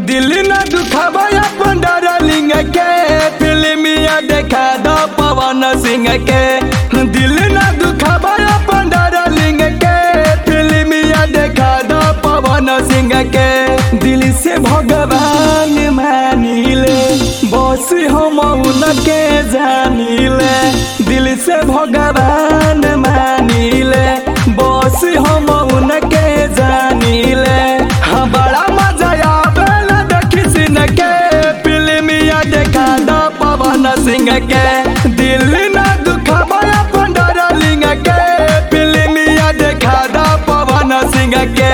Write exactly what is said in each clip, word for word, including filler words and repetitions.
दिल न दुखावा अपन डार्लिंग के फिल्मिया देखा दो पवन सिंह के। दिल न दुखावा अपन डार्लिंग के फिल्मिया देखा दो पवन सिंह के। दिल से भगवान मानिले बस हम उनके जानिले। दिल से भगवान मानिले बस हम उनके जानिले। हाँ बड़ा मजा आवेला देखी सिंह के फिल्मिया देखा दो पवन सिंह के। दिल न दुखावा अपन डार्लिंग के फिल्मिया देखा दो पवन सिंह के।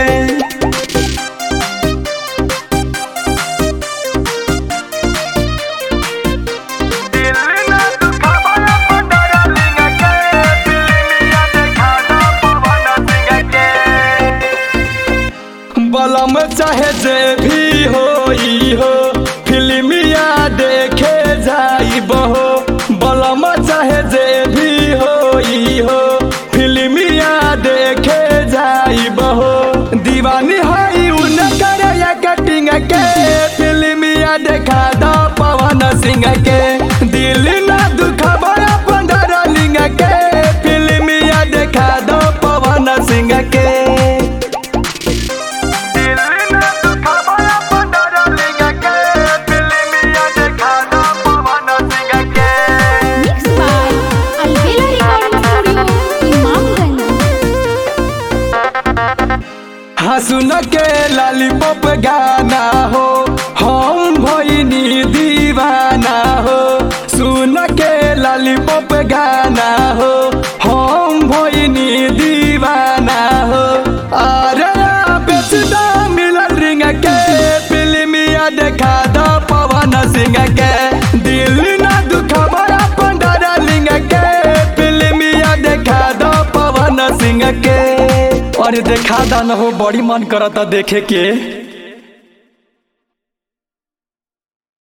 बलम चाहे जे भी होई हो फिल्मिया देखे जाइब हो। बलम चाहे जे भी होई हो फिल्मिया देखे जाइब हो। दीवानी है उनकर कटिंग के फिल्मिया देखा दो पवन सिंह के। दिल न दुखावा अपन डार्लिंग के फिल्मिया देखा दो पवन सिंह के। हाँ सुन के लॉलीपॉप गाना हो हम भइनी दीवाना हो। सुन के लॉलीपॉप गाना हो हम भइनी दीवाना हो। अरे बेचदा मिलल रिंग के फिल्मिया देखा दो पवन सिंह के। दिल न दुखावा अपन डार्लिंग के फिल्मिया देखा दो पवन सिंह के। और देखा दान हो बड़ी मन करता देखे के।